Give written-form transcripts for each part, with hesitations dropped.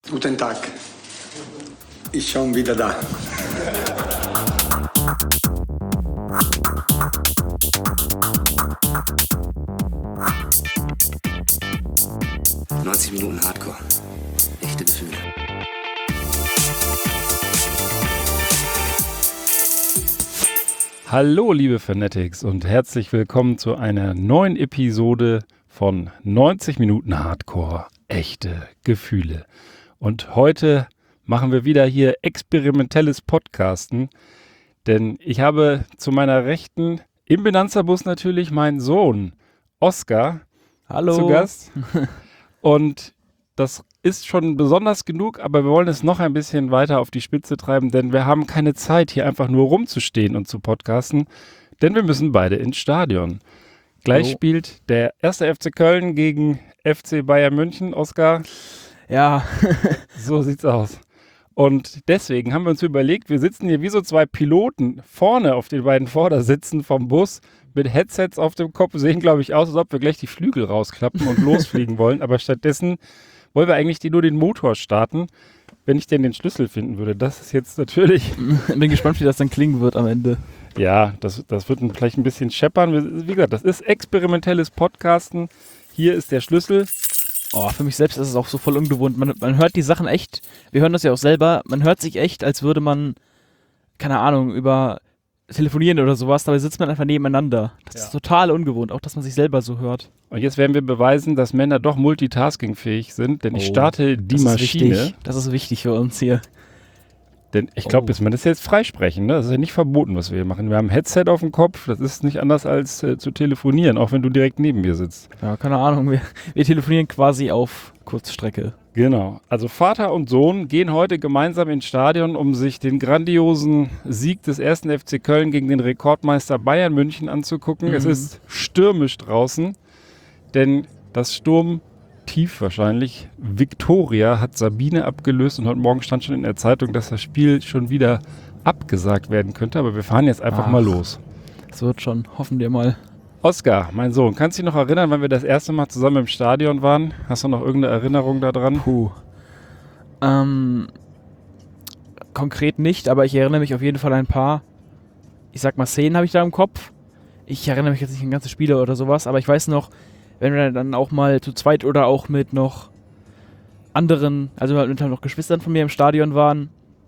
Guten Tag. Ich schon wieder da. »90 Minuten Hardcore. Echte Gefühle.« Hallo liebe Fanatics und herzlich willkommen zu einer neuen Episode von 90 Minuten Hardcore. Echte Gefühle. Und heute machen wir wieder hier experimentelles Podcasten, denn ich habe zu meiner Rechten im Benanza-Bus natürlich meinen Sohn Oskar zu Gast. Und das ist schon besonders genug, aber wir wollen es noch ein bisschen weiter auf die Spitze treiben, denn wir haben keine Zeit, hier einfach nur rumzustehen und zu podcasten, denn wir müssen beide ins Stadion. Gleich spielt der 1. FC Köln gegen FC Bayern München. Oskar? Ja. So sieht's aus. Und deswegen haben wir uns überlegt, wir sitzen hier wie so zwei Piloten vorne auf den beiden Vordersitzen vom Bus mit Headsets auf dem Kopf, sehen, glaube ich, aus, als ob wir gleich die Flügel rausklappen und losfliegen wollen. Aber stattdessen wollen wir eigentlich nur den Motor starten, wenn ich denn den Schlüssel finden würde. Das ist jetzt natürlich... Ich bin gespannt, wie das dann klingen wird am Ende. Ja, das wird vielleicht ein bisschen scheppern. Wie gesagt, das ist experimentelles Podcasten. Hier ist der Schlüssel. Oh, für mich selbst ist es auch so voll ungewohnt. Man hört die Sachen echt, wir hören das ja auch selber, man hört sich echt, als würde man, keine Ahnung, über telefonieren oder sowas, dabei sitzt man einfach nebeneinander. Das ist total ungewohnt, auch dass man sich selber so hört. Und jetzt werden wir beweisen, dass Männer doch multitaskingfähig sind, denn ich starte die Maschine. Das ist wichtig für uns hier. Denn ich glaube, man ist jetzt freisprechen, ne? Das ist ja nicht verboten, was wir hier machen. Wir haben ein Headset auf dem Kopf, das ist nicht anders als zu telefonieren, auch wenn du direkt neben mir sitzt. Ja, keine Ahnung, wir telefonieren quasi auf Kurzstrecke. Genau, also Vater und Sohn gehen heute gemeinsam ins Stadion, um sich den grandiosen Sieg des 1. FC Köln gegen den Rekordmeister Bayern München anzugucken. Es ist stürmisch draußen, denn das Sturmtief wahrscheinlich, Viktoria, hat Sabine abgelöst und heute Morgen stand schon in der Zeitung, dass das Spiel schon wieder abgesagt werden könnte, aber wir fahren jetzt einfach mal los. Das wird schon, hoffen wir mal. Oskar, mein Sohn, kannst du dich noch erinnern, wann wir das erste Mal zusammen im Stadion waren? Hast du noch irgendeine Erinnerung daran? Konkret nicht, aber ich erinnere mich auf jeden Fall an ein paar, ich sag mal, Szenen habe ich da im Kopf. Ich erinnere mich jetzt nicht an ganze Spiele oder sowas, aber ich weiß noch, wenn wir dann auch mal zu zweit oder auch mit noch anderen, also mit noch Geschwistern von mir im Stadion waren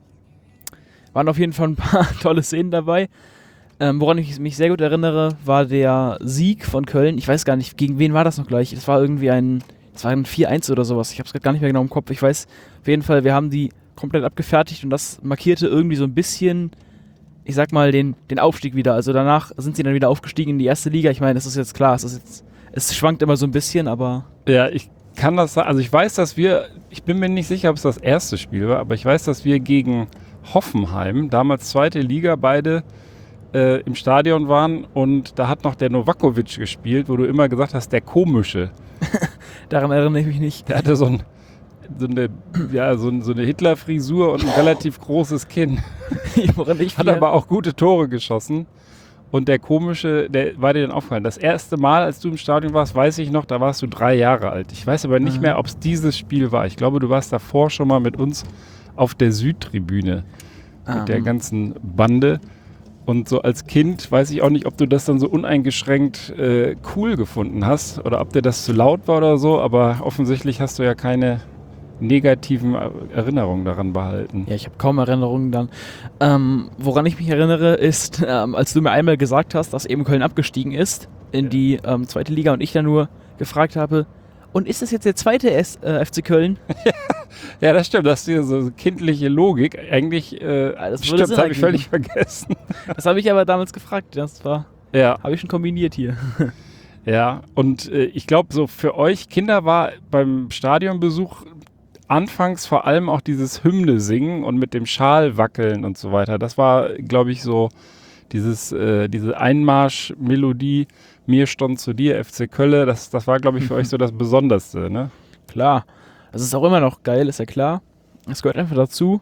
auf jeden Fall ein paar tolle Szenen dabei. Woran ich mich sehr gut erinnere, war der Sieg von Köln. Ich weiß gar nicht, gegen wen war das noch gleich? Das war irgendwie ein 4-1 oder sowas. Ich habe es gar nicht mehr genau im Kopf. Ich weiß auf jeden Fall, wir haben die komplett abgefertigt und das markierte irgendwie so ein bisschen, ich sag mal, den Aufstieg wieder. Also danach sind sie dann wieder aufgestiegen in die erste Liga. Ich meine, das ist jetzt klar, es schwankt immer so ein bisschen, aber... Ja, ich kann das sagen. Also ich weiß, ich bin mir nicht sicher, ob es das erste Spiel war, aber ich weiß, dass wir gegen Hoffenheim, damals zweite Liga, beide im Stadion waren und da hat noch der Novakovic gespielt, wo du immer gesagt hast, der Komische. Daran erinnere ich mich nicht. Der hatte so eine Hitler-Frisur und ein relativ großes Kinn. Hat aber auch gute Tore geschossen. Und der Komische, der war dir dann aufgefallen. Das erste Mal, als du im Stadion warst, weiß ich noch, da warst du 3 Jahre alt. Ich weiß aber nicht mehr, ob es dieses Spiel war. Ich glaube, du warst davor schon mal mit uns auf der Südtribüne mit der ganzen Bande. Und so als Kind weiß ich auch nicht, ob du das dann so uneingeschränkt cool gefunden hast oder ob dir das zu laut war oder so, aber offensichtlich hast du ja keine negativen Erinnerungen daran behalten. Ja, ich habe kaum Erinnerungen dann. Woran ich mich erinnere ist, als du mir einmal gesagt hast, dass eben Köln abgestiegen ist in die zweite Liga und ich dann nur gefragt habe, und ist das jetzt der zweite FC Köln? Ja, das stimmt. Das ist hier so kindliche Logik. Eigentlich das habe ich völlig vergessen. Das habe ich aber damals gefragt. Das war, habe ich schon kombiniert hier. Ja, und ich glaube, so für euch Kinder war beim Stadionbesuch anfangs vor allem auch dieses Hymne singen und mit dem Schal wackeln und so weiter. Das war, glaube ich, so diese Einmarsch-Melodie, mir stond zu dir, FC Kölle, das war, glaube ich, für euch so das Besonderste, ne? Klar. Das ist auch immer noch geil, ist ja klar. Es gehört einfach dazu.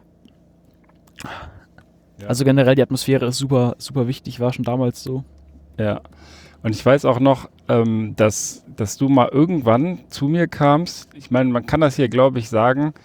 Ja. Also generell die Atmosphäre ist super, super wichtig, war schon damals so. Ja. Und ich weiß auch noch, dass du mal irgendwann zu mir kamst. Ich meine, man kann das hier, glaube ich, sagen.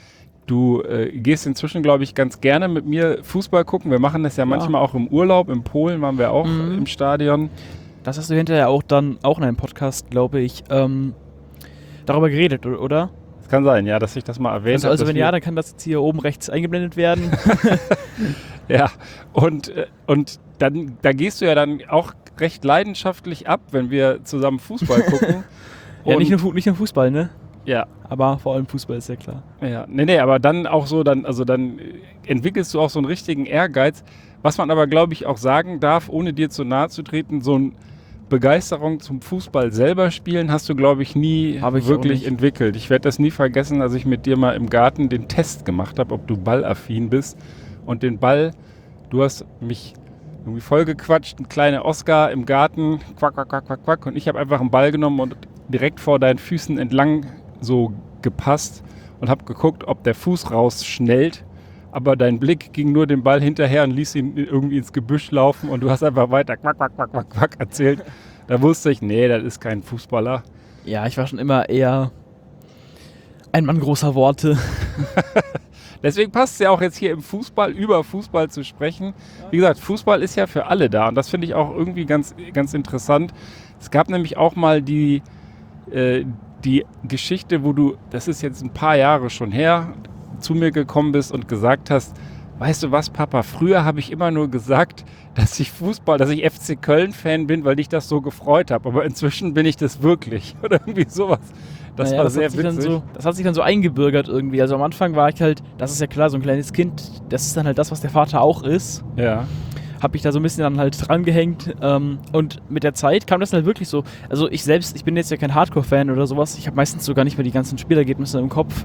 Du gehst inzwischen, glaube ich, ganz gerne mit mir Fußball gucken. Wir machen das ja manchmal auch im Urlaub. In Polen waren wir auch im Stadion. Das hast du hinterher auch in einem Podcast, glaube ich, darüber geredet, oder? Es kann sein, ja, dass ich das mal erwähnt habe. Also wenn ja, dann kann das jetzt hier oben rechts eingeblendet werden. Ja, und dann, da gehst du ja dann auch recht leidenschaftlich ab, wenn wir zusammen Fußball gucken. Ja, nicht nur Fußball, ne? Ja. Aber vor allem Fußball ist ja klar. Ja, nee, aber dann auch so, dann entwickelst du auch so einen richtigen Ehrgeiz. Was man aber, glaube ich, auch sagen darf, ohne dir zu nahe zu treten, so eine Begeisterung zum Fußball selber spielen hast du, glaube ich, nie wirklich entwickelt. Ich werde das nie vergessen, als ich mit dir mal im Garten den Test gemacht habe, ob du ballaffin bist. Und den Ball, du hast mich irgendwie vollgequatscht, ein kleiner Oscar im Garten, quack, quack, quack, quack, quack. Und ich habe einfach einen Ball genommen und direkt vor deinen Füßen entlang so gepasst und habe geguckt, ob der Fuß rausschnellt. Aber dein Blick ging nur dem Ball hinterher und ließ ihn irgendwie ins Gebüsch laufen und du hast einfach weiter quack, quack, quack, quack, quack erzählt. Da wusste ich, nee, das ist kein Fußballer. Ja, ich war schon immer eher ein Mann großer Worte. Deswegen passt es ja auch jetzt hier im Fußball, über Fußball zu sprechen. Wie gesagt, Fußball ist ja für alle da und das finde ich auch irgendwie ganz, ganz interessant. Es gab nämlich auch mal die Geschichte, wo du, das ist jetzt ein paar Jahre schon her, zu mir gekommen bist und gesagt hast, weißt du was, Papa, früher habe ich immer nur gesagt, dass ich FC Köln-Fan bin, weil dich das so gefreut habe. Aber inzwischen bin ich das wirklich. Oder irgendwie sowas. Das war sehr witzig. Das hat sich dann so eingebürgert irgendwie. Also am Anfang war ich halt, das ist ja klar, so ein kleines Kind, das ist dann halt das, was der Vater auch ist. Ja. Habe ich da so ein bisschen dann halt dran gehängt. Und mit der Zeit kam das halt wirklich so. Also ich bin jetzt ja kein Hardcore-Fan oder sowas. Ich habe meistens sogar nicht mehr die ganzen Spielergebnisse im Kopf.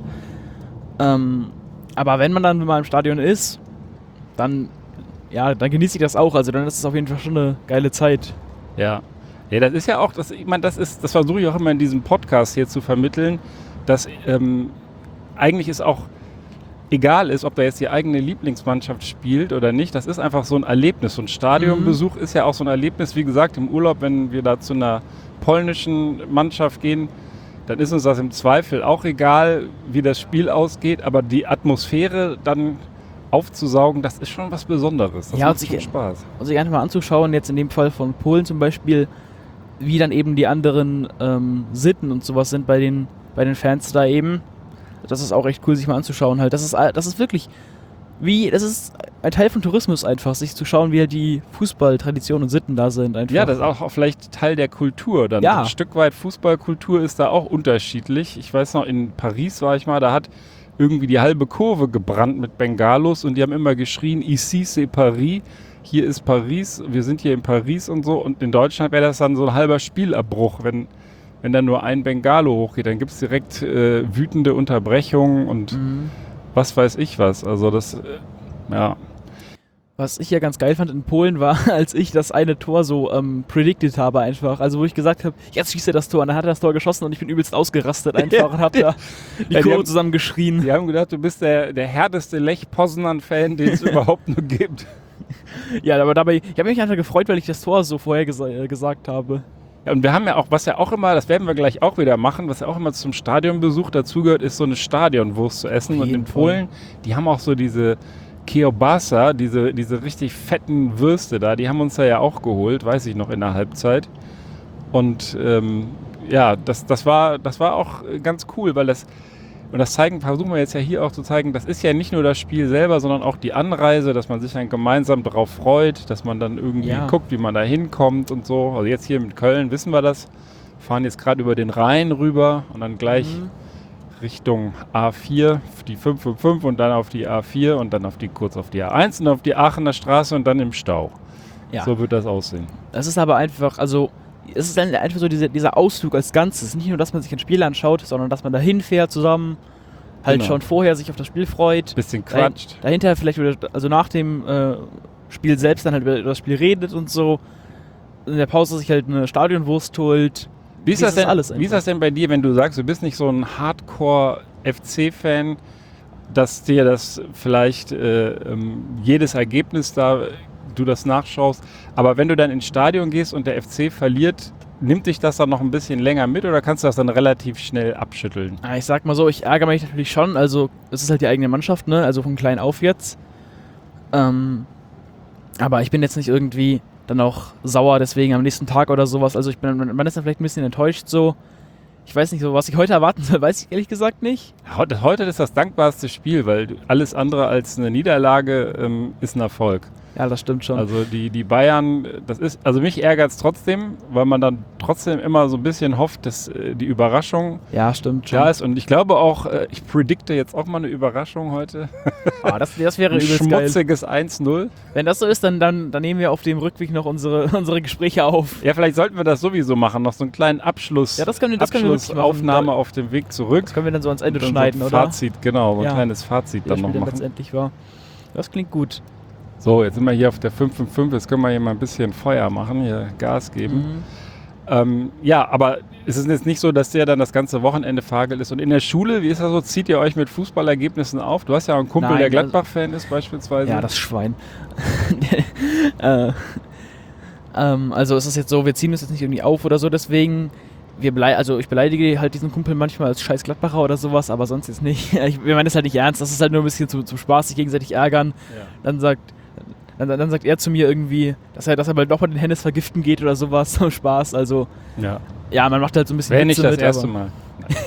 Aber wenn man dann mal im Stadion ist, dann genieße ich das auch. Also dann ist es auf jeden Fall schon eine geile Zeit. Ja. Ja, das ist ja auch, das versuche ich auch immer in diesem Podcast hier zu vermitteln, dass eigentlich es auch egal ist, ob da jetzt die eigene Lieblingsmannschaft spielt oder nicht. Das ist einfach so ein Erlebnis. So ein Stadionbesuch ist ja auch so ein Erlebnis. Wie gesagt, im Urlaub, wenn wir da zu einer polnischen Mannschaft gehen, dann ist uns das im Zweifel auch egal, wie das Spiel ausgeht. Aber die Atmosphäre dann aufzusaugen, das ist schon was Besonderes. Das macht schon Spaß. Und sich einfach mal anzuschauen, jetzt in dem Fall von Polen zum Beispiel, wie dann eben die anderen Sitten und sowas sind bei den Fans da eben. Das ist auch echt cool, sich mal anzuschauen halt. Das ist wirklich das ist ein Teil von Tourismus einfach, sich zu schauen, wie halt die Fußballtraditionen und Sitten da sind einfach. Ja, das ist auch vielleicht Teil der Kultur dann. Ja. Ein Stück weit Fußballkultur ist da auch unterschiedlich. Ich weiß noch, in Paris war ich mal, da hat irgendwie die halbe Kurve gebrannt mit Bengalos und die haben immer geschrien, ici c'est Paris, hier ist Paris, wir sind hier in Paris und so. Und in Deutschland wäre das dann so ein halber Spielabbruch, wenn dann nur ein Bengalo hochgeht, dann gibt es direkt wütende Unterbrechungen und was weiß ich was. Also das, ja. Was ich ja ganz geil fand in Polen war, als ich das eine Tor so predicted habe einfach. Also wo ich gesagt habe, jetzt schießt er das Tor. Und dann hat er das Tor geschossen und ich bin übelst ausgerastet einfach und hab da die Kurve zusammengeschrien. Die haben gedacht, du bist der härteste Lech Poznan-Fan, den es überhaupt nur gibt. Ja, aber dabei, ich habe mich einfach gefreut, weil ich das Tor so vorher gesagt habe. Ja, und wir haben ja auch, was ja auch immer, das werden wir gleich auch wieder machen, was ja auch immer zum Stadionbesuch dazugehört, ist so eine Stadionwurst zu essen. Und in Polen, die haben auch so diese Kiełbasa, diese richtig fetten Würste da, die haben uns da ja auch geholt, weiß ich noch, in der Halbzeit. Und das war auch ganz cool, weil versuchen wir jetzt ja hier auch zu zeigen, das ist ja nicht nur das Spiel selber, sondern auch die Anreise, dass man sich dann gemeinsam darauf freut, dass man dann irgendwie guckt, wie man da hinkommt und so. Also jetzt hier mit Köln wissen wir das, fahren jetzt gerade über den Rhein rüber und dann gleich Richtung A4, die 555 und dann auf die A4 und dann kurz auf die A1 und auf die Aachener Straße und dann im Stau. Ja. So wird das aussehen. Das ist aber einfach, also es ist dann einfach so dieser Ausflug als Ganzes. Nicht nur, dass man sich ein Spiel anschaut, sondern dass man da hinfährt zusammen, halt schon vorher sich auf das Spiel freut. Bisschen quatscht. Dahinter vielleicht also nach dem Spiel selbst dann halt über das Spiel redet und so. In der Pause sich halt eine Stadionwurst holt. Wie ist das denn bei dir, wenn du sagst, du bist nicht so ein Hardcore-FC-Fan, dass dir das vielleicht jedes Ergebnis da du das nachschaust, aber wenn du dann ins Stadion gehst und der FC verliert, nimmt dich das dann noch ein bisschen länger mit oder kannst du das dann relativ schnell abschütteln? Ich sag mal so, ich ärgere mich natürlich schon. Also, es ist halt die eigene Mannschaft, ne? Also von klein auf jetzt. Aber ich bin jetzt nicht irgendwie dann auch sauer deswegen am nächsten Tag oder sowas. Also man ist dann vielleicht ein bisschen enttäuscht so. Ich weiß nicht so, was ich heute erwarten soll, weiß ich ehrlich gesagt nicht. Heute ist das dankbarste Spiel, weil alles andere als eine Niederlage ist ein Erfolg. Ja, das stimmt schon. Also die Bayern, also mich ärgert es trotzdem, weil man dann trotzdem immer so ein bisschen hofft, dass die Überraschung ja, stimmt schon. da ist. Und ich glaube auch, ich predikte jetzt auch mal eine Überraschung heute. Das wäre Ein übelst geil. schmutziges 1-0. Wenn das so ist, dann nehmen wir auf dem Rückweg noch unsere Gespräche auf. Ja, vielleicht sollten wir das sowieso machen, noch so einen kleinen Abschluss. Ja, das können wir wirklich machen. Aufnahme auf dem Weg zurück. Das können wir dann so ans Ende Und dann schneiden, so ein oder? Fazit, genau, so ein Ja. kleines Fazit Wie dann das noch Spiel dann machen. letztendlich war. Das klingt gut. So, jetzt sind wir hier auf der 555, jetzt können wir hier mal ein bisschen Feuer machen, hier Gas geben. Ja, aber es ist jetzt nicht so, dass der dann das ganze Wochenende verhagelt ist. Und in der Schule, wie ist das so, zieht ihr euch mit Fußballergebnissen auf? Du hast ja auch einen Kumpel, Nein, der Gladbach-Fan ist beispielsweise. Ja, das Schwein. Also es ist jetzt so, wir ziehen uns jetzt nicht irgendwie auf oder so, deswegen ich beleidige halt diesen Kumpel manchmal als scheiß Gladbacher oder sowas, aber sonst jetzt nicht. Wir meinen das halt nicht ernst, das ist halt nur ein bisschen zum Spaß, sich gegenseitig ärgern. Ja. Dann sagt er zu mir irgendwie, dass er bald doch mal den Hennes vergiften geht oder sowas, zum Spaß. Also ja, man macht halt so ein bisschen Wäre nicht Witze das mit, erste aber- Mal.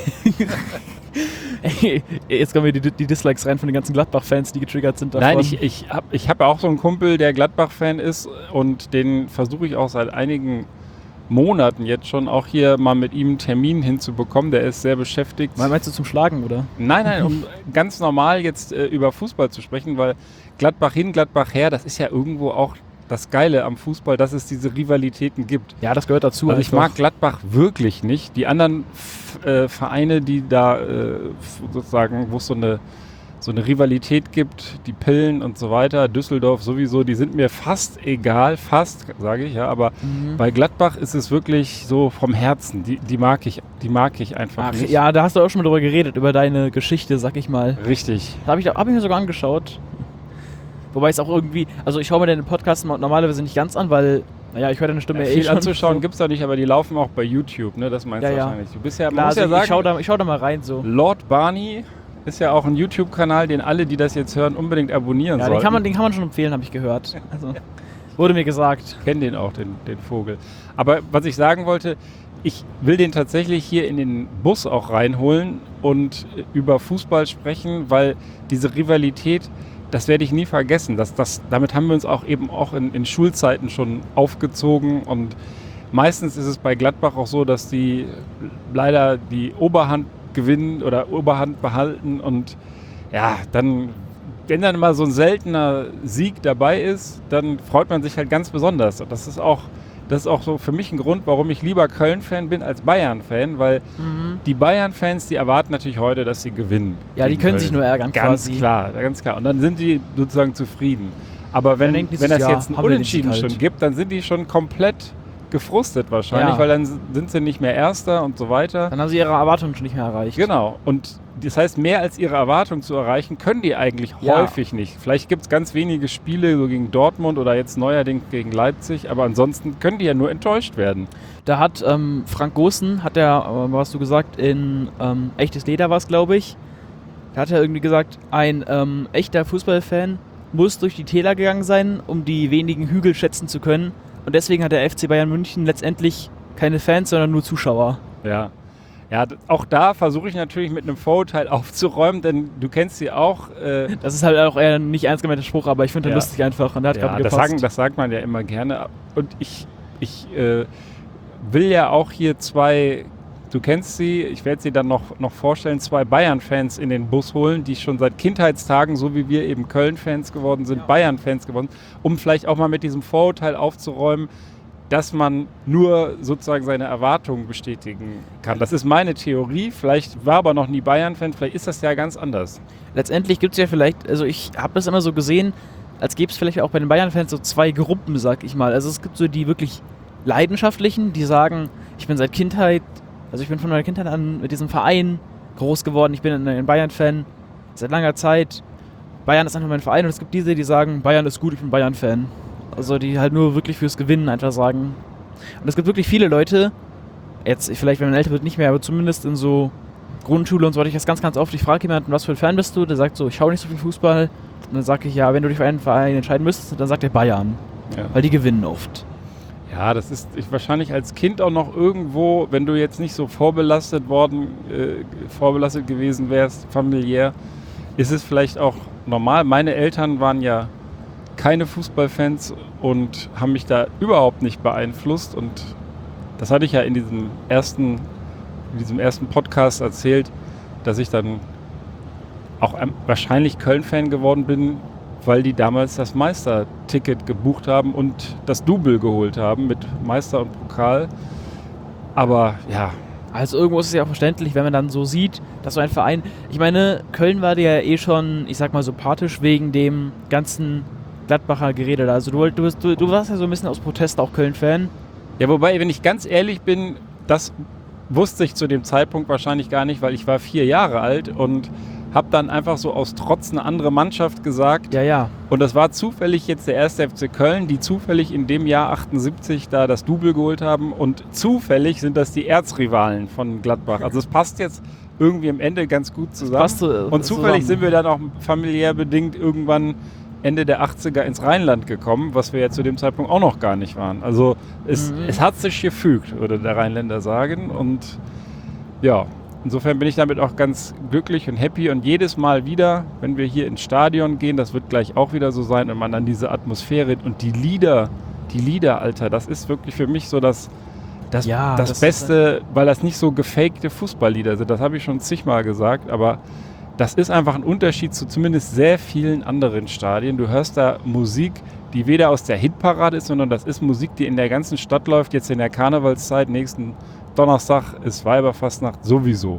Ey, jetzt kommen wieder die Dislikes rein von den ganzen Gladbach-Fans, die getriggert sind davon. Nein, ich hab ja auch so einen Kumpel, der Gladbach-Fan ist und den versuche ich auch seit einigen Monaten jetzt schon auch hier mal mit ihm einen Termin hinzubekommen. Der ist sehr beschäftigt. Meinst du zum Schlagen, oder? Nein, um ganz normal jetzt über Fußball zu sprechen, weil Gladbach hin, Gladbach her, das ist ja irgendwo auch das Geile am Fußball, dass es diese Rivalitäten gibt. Ja, das gehört dazu. Also ich mag Gladbach wirklich nicht. Die anderen Vereine, die da sozusagen, wo es so eine Rivalität gibt, die Pillen und so weiter, Düsseldorf sowieso, die sind mir fast egal, sage ich, ja, aber bei Gladbach ist es wirklich so vom Herzen, die mag ich einfach nicht. Ja, da hast du auch schon mal drüber geredet, über deine Geschichte, sag ich mal. Richtig. Da hab ich mir sogar angeschaut. Wobei es auch irgendwie, also ich schaue mir den Podcast normalerweise nicht ganz an, weil, naja, ich höre deine Stimme Viel schon. anzuschauen so. gibt's da nicht, aber die laufen auch bei YouTube, ne? Das meinst du Ja. wahrscheinlich. Du bist ja, man Klar, muss ja also sagen, ich schau da mal rein so. Lord Barney ist ja auch ein YouTube-Kanal, den alle, die das jetzt hören, unbedingt abonnieren Ja, sollten. den kann man schon empfehlen, habe ich gehört. Also, wurde mir gesagt. Ich kenne den auch, den Vogel. Aber was ich sagen wollte, ich will den tatsächlich hier in den Bus auch reinholen und über Fußball sprechen, weil diese Rivalität, das werde ich nie vergessen. Damit haben wir uns auch eben auch in Schulzeiten schon aufgezogen und meistens ist es bei Gladbach auch so, dass die leider die Oberhand gewinnen oder Oberhand behalten und ja, dann, wenn dann mal so ein seltener Sieg dabei ist, dann freut man sich halt ganz besonders. Und das ist auch so für mich ein Grund, warum ich lieber Köln-Fan bin als Bayern-Fan, weil die Bayern-Fans, die erwarten natürlich heute, dass sie gewinnen. Ja, die gegen können Köln. sich nur ärgern Ganz quasi. klar. Und dann sind die sozusagen zufrieden. Aber wenn denken die das sich, ja, jetzt ein haben wir den Sieg Unentschieden halt. schon gibt, dann sind die schon komplett gefrustet wahrscheinlich, Ja. weil dann sind sie nicht mehr Erster und so weiter. Dann haben sie ihre Erwartungen schon nicht mehr erreicht. Genau. Und das heißt, mehr als ihre Erwartung zu erreichen, können die eigentlich Ja. häufig nicht. Vielleicht gibt es ganz wenige Spiele, so gegen Dortmund oder jetzt neuerdings gegen Leipzig, aber ansonsten können die ja nur enttäuscht werden. Da hat Frank Goossen, was du gesagt, in Echtes Leder war es, glaube ich, da hat er irgendwie gesagt, ein echter Fußballfan muss durch die Täler gegangen sein, um die wenigen Hügel schätzen zu können. Und deswegen hat der FC Bayern München letztendlich keine Fans, sondern nur Zuschauer. Ja. Ja, auch da versuche ich natürlich mit einem Vorurteil aufzuräumen, denn du kennst sie auch. Das ist halt auch eher ein nicht ernst gemeinter Spruch, aber ich finde den Ja. lustig einfach und der hat Ja, gerade das gepasst. sagt man ja immer gerne. Und ich will ja auch hier zwei, du kennst sie, ich werde sie dann noch vorstellen, zwei Bayern-Fans in den Bus holen, die schon seit Kindheitstagen, so wie wir eben Köln-Fans geworden sind, Bayern-Fans geworden sind, um vielleicht auch mal mit diesem Vorurteil aufzuräumen, dass man nur sozusagen seine Erwartungen bestätigen kann. Das ist meine Theorie, vielleicht war aber noch nie Bayern-Fan, vielleicht ist das ja ganz anders. Letztendlich gibt es ja vielleicht, also ich habe das immer so gesehen, als gäbe es vielleicht auch bei den Bayern-Fans so zwei Gruppen, sag ich mal. Also es gibt so die wirklich Leidenschaftlichen, die sagen, ich bin von meiner Kindheit an mit diesem Verein groß geworden, ich bin ein Bayern-Fan seit langer Zeit. Bayern ist einfach mein Verein und es gibt diese, die sagen, Bayern ist gut, ich bin Bayern-Fan. Also die halt nur wirklich fürs Gewinnen einfach sagen. Und es gibt wirklich viele Leute, jetzt vielleicht, wenn man älter wird, nicht mehr, aber zumindest in so Grundschule und so hatte ich das ganz, ganz oft. Ich frage jemanden, was für ein Fan bist du? Der sagt so, ich schaue nicht so viel Fußball. Und dann sage ich, ja, wenn du dich für einen Verein entscheiden müsstest, dann sagt er Bayern. Ja. Weil die gewinnen oft. Ja, das ist wahrscheinlich als Kind auch noch irgendwo, wenn du jetzt nicht so vorbelastet gewesen wärst, familiär, ist es vielleicht auch normal. Meine Eltern waren ja keine Fußballfans und haben mich da überhaupt nicht beeinflusst. Und das hatte ich ja in diesem ersten Podcast erzählt, dass ich dann auch wahrscheinlich Köln-Fan geworden bin, weil die damals das Meisterticket gebucht haben und das Double geholt haben mit Meister und Pokal. Aber ja. Also irgendwo ist es ja auch verständlich, wenn man dann so sieht, dass so ein Verein... Ich meine, Köln war dir ja eh schon, ich sag mal, sympathisch wegen dem ganzen Gladbacher Gerede da. Also du warst ja so ein bisschen aus Protest auch Köln-Fan. Ja, wobei, wenn ich ganz ehrlich bin, das wusste ich zu dem Zeitpunkt wahrscheinlich gar nicht, weil ich war 4 Jahre alt und habe dann einfach so aus Trotz eine andere Mannschaft gesagt. Ja. Und das war zufällig jetzt der 1. FC Köln, die zufällig in dem Jahr 78 da das Double geholt haben. Und zufällig sind das die Erzrivalen von Gladbach. Also es passt jetzt irgendwie am Ende ganz gut zusammen. Und zufällig sind wir dann auch familiär bedingt irgendwann Ende der 80er ins Rheinland gekommen, was wir ja zu dem Zeitpunkt auch noch gar nicht waren. Also es hat sich gefügt, würde der Rheinländer sagen. Und ja, insofern bin ich damit auch ganz glücklich und happy. Und jedes Mal wieder, wenn wir hier ins Stadion gehen, das wird gleich auch wieder so sein, und man dann diese Atmosphäre und die Lieder, Alter, das ist wirklich für mich so das Beste, weil das nicht so gefakte Fußballlieder sind. Das habe ich schon zigmal gesagt, aber das ist einfach ein Unterschied zu zumindest sehr vielen anderen Stadien. Du hörst da Musik, die weder aus der Hitparade ist, sondern das ist Musik, die in der ganzen Stadt läuft, jetzt in der Karnevalszeit, nächsten Donnerstag ist Weiberfastnacht sowieso.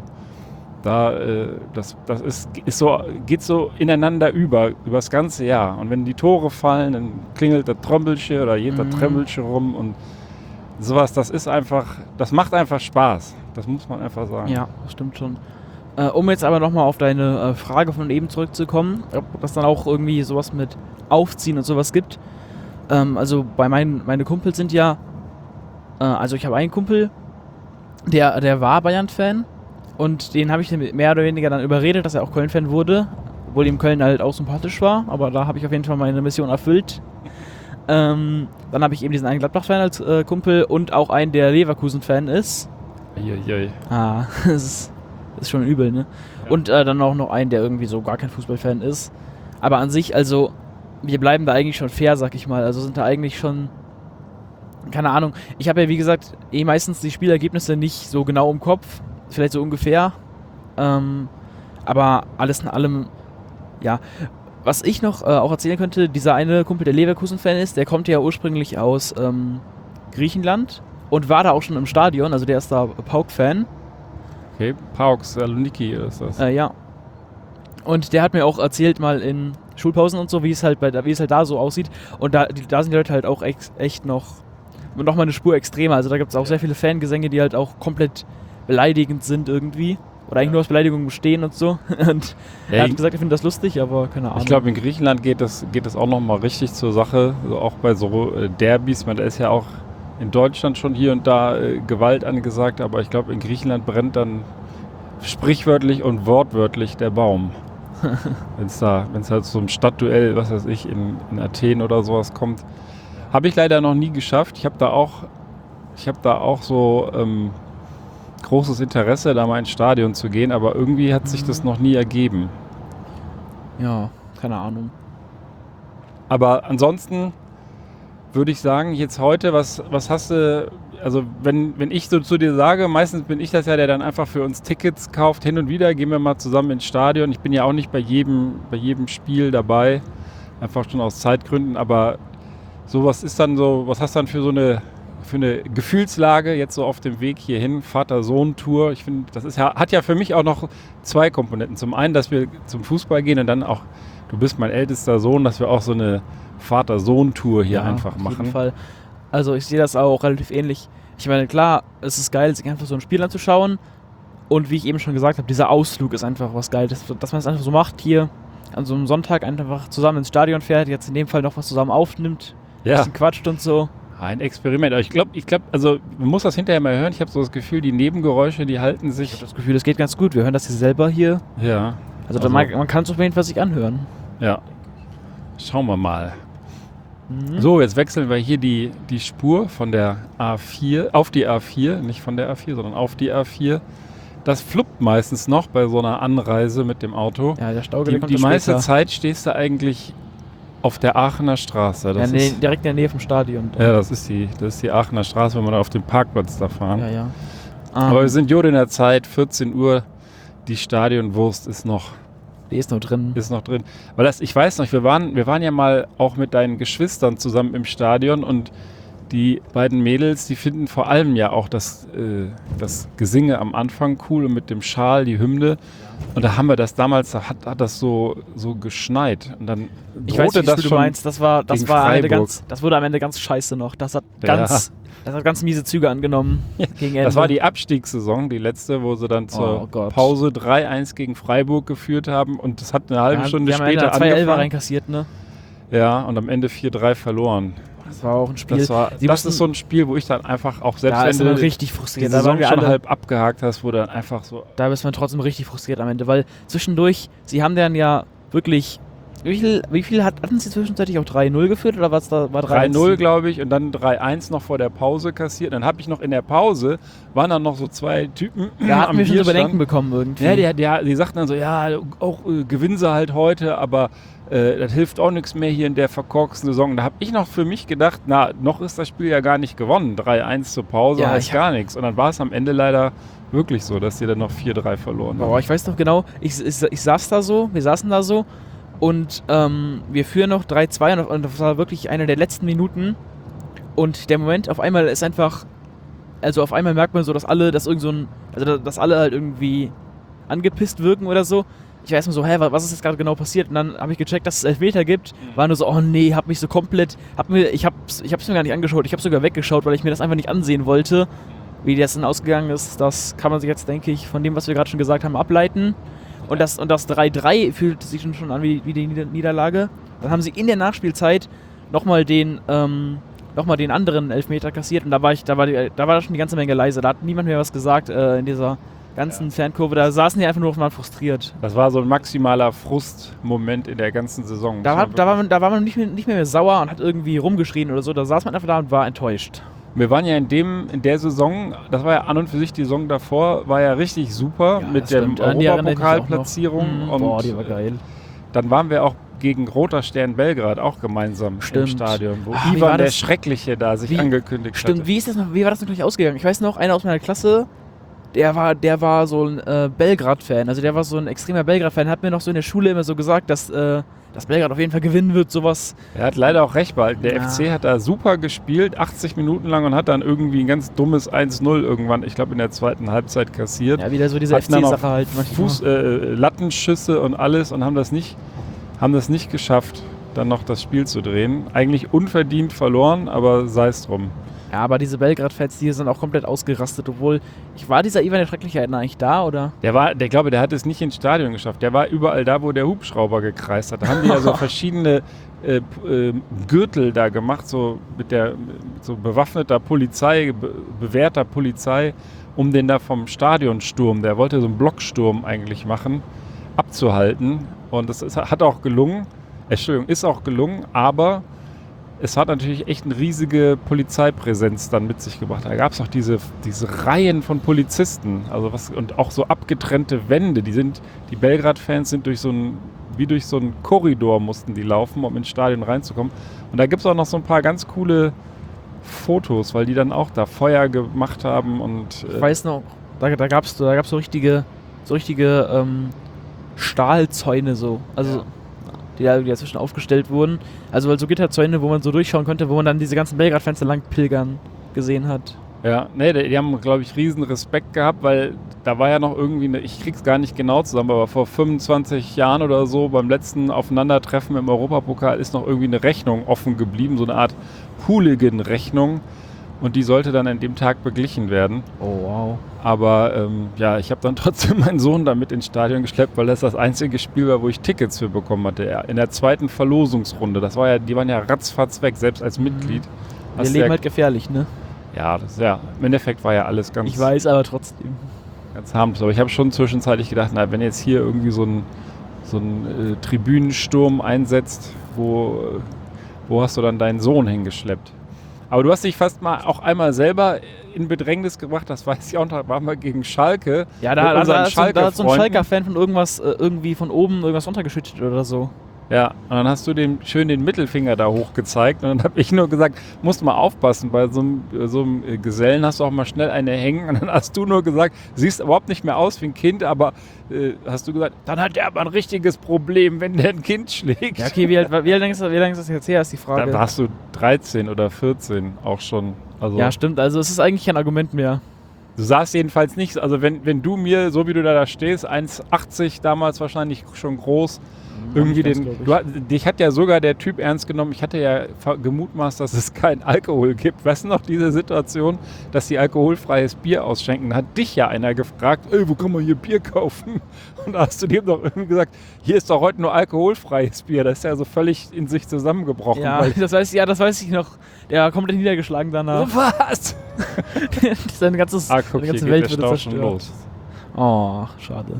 Das geht so ineinander über das ganze Jahr. Und wenn die Tore fallen, dann klingelt der Trömbelchen oder geht der Trömbelchen rum und sowas, das macht einfach Spaß. Das muss man einfach sagen. Ja, das stimmt schon. Um jetzt aber nochmal auf deine Frage von eben zurückzukommen, ob das dann auch irgendwie sowas mit Aufziehen und sowas gibt. Also meine Kumpels sind ja, also ich habe einen Kumpel, der war Bayern-Fan und den habe ich mehr oder weniger dann überredet, dass er auch Köln-Fan wurde, obwohl ihm Köln halt auch sympathisch war, aber da habe ich auf jeden Fall meine Mission erfüllt. Dann habe ich eben diesen einen Gladbach-Fan als Kumpel und auch einen, der Leverkusen-Fan ist. Das ist schon übel, ne? Ja. Und dann auch noch einen, der irgendwie so gar kein Fußballfan ist. Aber an sich, also, wir bleiben da eigentlich schon fair, sag ich mal. Also sind da eigentlich schon, keine Ahnung. Ich habe ja, wie gesagt, meistens die Spielergebnisse nicht so genau im Kopf. Vielleicht so ungefähr. Aber alles in allem, ja. Was ich noch auch erzählen könnte, dieser eine Kumpel, der Leverkusen-Fan ist, der kommt ja ursprünglich aus Griechenland und war da auch schon im Stadion. Also der ist da PAOK-Fan. Okay, PAOK Saloniki ist das. Ja. Und der hat mir auch erzählt, mal in Schulpausen und so, wie es halt da so aussieht. Und da sind die Leute halt auch echt noch mal eine Spur extremer. Also da gibt es auch sehr viele Fangesänge, die halt auch komplett beleidigend sind irgendwie. Oder eigentlich nur aus Beleidigungen bestehen und so. Und er hat gesagt, er findet das lustig, aber keine Ahnung. Ich glaube, in Griechenland geht das auch nochmal richtig zur Sache. Also auch bei so Derbys. Da ist ja auch in Deutschland schon hier und da Gewalt angesagt, aber ich glaube, in Griechenland brennt dann sprichwörtlich und wortwörtlich der Baum. Wenn es halt zu einem Stadtduell, was weiß ich, in Athen oder sowas kommt. Habe ich leider noch nie geschafft. Ich habe da auch so großes Interesse, da mal ins Stadion zu gehen, aber irgendwie hat sich das noch nie ergeben. Ja, keine Ahnung. Aber ansonsten würde ich sagen, jetzt heute, was hast du, also wenn ich so zu dir sage, meistens bin ich das ja, der dann einfach für uns Tickets kauft, hin und wieder, gehen wir mal zusammen ins Stadion. Ich bin ja auch nicht bei jedem Spiel dabei, einfach schon aus Zeitgründen, aber sowas ist dann so, was hast du dann für eine Gefühlslage jetzt so auf dem Weg hierhin, Vater-Sohn-Tour? Ich finde, das hat ja für mich auch noch 2 Komponenten. Zum einen, dass wir zum Fußball gehen und dann auch, du bist mein ältester Sohn, dass wir auch so eine Vater-Sohn-Tour hier einfach machen. Auf jeden Fall. Also ich sehe das auch relativ ähnlich. Ich meine, klar, es ist geil, sich einfach so ein Spiel anzuschauen. Und wie ich eben schon gesagt habe, dieser Ausflug ist einfach was Geiles. Dass man es einfach so macht, hier an so einem Sonntag einfach zusammen ins Stadion fährt, jetzt in dem Fall noch was zusammen aufnimmt, ein bisschen quatscht und so. Ein Experiment. Aber ich glaube, also man muss das hinterher mal hören. Ich habe so das Gefühl, die Nebengeräusche, die halten Ich sich. habe das Gefühl, das geht ganz gut. Wir hören das hier selber hier. Ja. Also, man kann es auf jeden Fall sich anhören. Ja. Schauen wir mal. So, jetzt wechseln wir hier die Spur von der A4 auf die A4, nicht von der A4, sondern auf die A4. Das fluppt meistens noch bei so einer Anreise mit dem Auto. Ja, der Staugelenk kommt Die da meiste später. Zeit stehst du eigentlich auf der Aachener Straße. Das Ja, ist, direkt in der Nähe vom Stadion. ja, das ist die Aachener Straße, wenn wir da auf dem Parkplatz da fahren. Ja. Aber wir sind Jod in der Zeit, 14 Uhr, die Stadionwurst ist noch Die ist noch drin. drin. Weil ich weiß noch, wir waren ja mal auch mit deinen Geschwistern zusammen im Stadion und die beiden Mädels, die finden vor allem ja auch das Gesinge am Anfang cool und mit dem Schal, die Hymne. Und da haben wir das damals, da hat das so geschneit. Und dann Ich weiß nicht, das wie du schon meinst, das wurde am Ende ganz scheiße noch. Das hat ganz miese Züge angenommen gegen Ende. Das war die Abstiegssaison, die letzte, wo sie dann zur Pause 3-1 gegen Freiburg geführt haben und das hat eine halbe Stunde die später haben 2 Elfer angefangen. reinkassiert, ne? Ja, und am Ende 4-3 verloren. Das war auch ein Spiel. Das ist so ein Spiel, wo ich dann einfach auch selbst da ist wenn man du richtig die frustriert. Da Saison waren wir schon alle, halb abgehakt hast, wo dann einfach so... da ist man trotzdem richtig frustriert am Ende, weil zwischendurch, sie haben dann ja wirklich, wie viel hatten sie zwischenzeitlich auch 3-0 geführt oder war 3-0, glaube ich, und dann 3-1 noch vor der Pause kassiert. Dann habe ich noch in der Pause, waren dann noch so 2 Typen Da hatten am wir schon zu Bierstand. bedenken bekommen irgendwie. Ja, die sagten dann so, ja, auch gewinnen sie halt heute, aber das hilft auch nichts mehr hier in der verkorksten Saison. Da habe ich noch für mich gedacht, na, noch ist das Spiel ja gar nicht gewonnen. 3-1 zur Pause Ja, heißt gar nichts. Und dann war es am Ende leider wirklich so, dass die dann noch 4-3 verloren haben. Boah, ich weiß noch genau, wir saßen da so und wir führen noch 3-2 und das war wirklich eine der letzten Minuten und der Moment, auf einmal ist einfach, also auf einmal merkt man so, dass alle halt irgendwie angepisst wirken oder so. Ich weiß nur so, was ist jetzt gerade genau passiert? Und dann habe ich gecheckt, dass es Elfmeter gibt. War nur so, oh nee, hab mich so komplett, ich hab's mir gar nicht angeschaut. Ich habe sogar weggeschaut, weil ich mir das einfach nicht ansehen wollte. Wie das dann ausgegangen ist, das kann man sich jetzt, denke ich, von dem, was wir gerade schon gesagt haben, ableiten. Und das 3-3 fühlt sich schon an wie die Niederlage. Dann haben sie in der Nachspielzeit nochmal den anderen Elfmeter kassiert und da war schon die ganze Menge leise. Da hat niemand mehr was gesagt in dieser ganzen Fankurve. Da saßen die einfach nur mal frustriert. Das war so ein maximaler Frustmoment in der ganzen Saison. Da war man nicht mehr sauer und hat irgendwie rumgeschrien oder so. Da saß man einfach da und war enttäuscht. Wir waren ja in der Saison, das war ja an und für sich die Saison davor, war ja richtig super mit der Europapokalplatzierung. Boah, die war geil. Dann waren wir auch gegen Roter Stern Belgrad auch gemeinsam im Stadion, wo Ivan der Schreckliche da sich angekündigt hatte. Stimmt, wie war das noch gleich ausgegangen? Ich weiß noch, einer aus meiner Klasse, der war so ein Belgrad-Fan, also der war so ein extremer Belgrad-Fan, hat mir noch so in der Schule immer so gesagt, dass Belgrad auf jeden Fall gewinnen wird, sowas. Er hat leider auch recht behalten. Der FC hat da super gespielt, 80 Minuten lang und hat dann irgendwie ein ganz dummes 1-0 irgendwann, ich glaube in der zweiten Halbzeit kassiert. Ja, wieder so diese FC-Sache halt. Lattenschüsse und alles und haben das nicht geschafft, dann noch das Spiel zu drehen. Eigentlich unverdient verloren, aber sei es drum. Ja, aber diese Belgrad-Fans, die sind auch komplett ausgerastet, obwohl, war dieser Ivan der Schreckliche eigentlich da, oder? Der hat es nicht ins Stadion geschafft. Der war überall da, wo der Hubschrauber gekreist hat. Da haben die ja so verschiedene Gürtel da gemacht, so mit so bewaffneter Polizei, bewährter Polizei, um den da vom Stadionsturm, der wollte so einen Blocksturm eigentlich machen, abzuhalten. Und das ist auch gelungen, aber es hat natürlich echt eine riesige Polizeipräsenz dann mit sich gebracht. Da gab es auch diese Reihen von Polizisten, und auch so abgetrennte Wände. Die Belgrad-Fans sind durch so einen Korridor mussten die laufen, um ins Stadion reinzukommen. Und da gibt es auch noch so ein paar ganz coole Fotos, weil die dann auch da Feuer gemacht haben und. Ich weiß noch, da gab's so richtige Stahlzäune so. Also. Ja. Die dazwischen aufgestellt wurden. Also weil so Gitterzäune, wo man so durchschauen konnte, wo man dann diese ganzen Belgrad-Fans lang pilgern gesehen hat. Ja, nee, die haben, glaube ich, riesen Respekt gehabt, weil da war ja noch irgendwie, ich krieg's gar nicht genau zusammen, aber vor 25 Jahren oder so, beim letzten Aufeinandertreffen im Europapokal ist noch irgendwie eine Rechnung offen geblieben, so eine Art Hooligan-Rechnung. Und die sollte dann an dem Tag beglichen werden. Oh, wow. Aber ich habe dann trotzdem meinen Sohn damit ins Stadion geschleppt, weil das einzige Spiel war, wo ich Tickets für bekommen hatte. In der zweiten Verlosungsrunde. Die waren ja ratzfatz weg, selbst als Mitglied. Wir leben halt gefährlich, ne? Ja, im Endeffekt war ja alles ganz, Ich weiß, aber trotzdem. ganz harmlos. Aber ich habe schon zwischenzeitlich gedacht, na, wenn jetzt hier irgendwie so ein Tribünensturm einsetzt, wo hast du dann deinen Sohn hingeschleppt? Aber du hast dich fast mal auch einmal selber in Bedrängnis gebracht, das weiß ich auch noch, da waren wir gegen Schalke. Ja, da hat so ein Schalker-Fan von irgendwas irgendwie von oben irgendwas runtergeschüttet oder so. Ja, und dann hast du dem schön den Mittelfinger da hoch gezeigt und dann habe ich nur gesagt, musst du mal aufpassen, bei so einem Gesellen hast du auch mal schnell eine hängen und dann hast du nur gesagt, siehst überhaupt nicht mehr aus wie ein Kind, aber hast du gesagt, dann hat der aber ein richtiges Problem, wenn der ein Kind schlägt. Ja, okay, wie lange ist das jetzt her, ist die Frage. Da warst du 13 oder 14 auch schon. Also ja, stimmt, also es ist eigentlich kein Argument mehr. du sahst jedenfalls nicht, also wenn du mir, so wie du da stehst, 1,80 damals wahrscheinlich schon groß, irgendwie dich hat ja sogar der Typ ernst genommen. Ich hatte ja gemutmaßt, dass es keinen Alkohol gibt. Weißt du noch, diese Situation, dass die alkoholfreies Bier ausschenken? Da hat dich ja einer gefragt, wo kann man hier Bier kaufen? Und da hast du dem doch irgendwie gesagt, hier ist doch heute nur alkoholfreies Bier. Das ist ja so völlig in sich zusammengebrochen. Ja, das weiß ich noch. Der komplett niedergeschlagen danach. Was? Seine ganze Welt wird zerstört. Los. Oh, schade.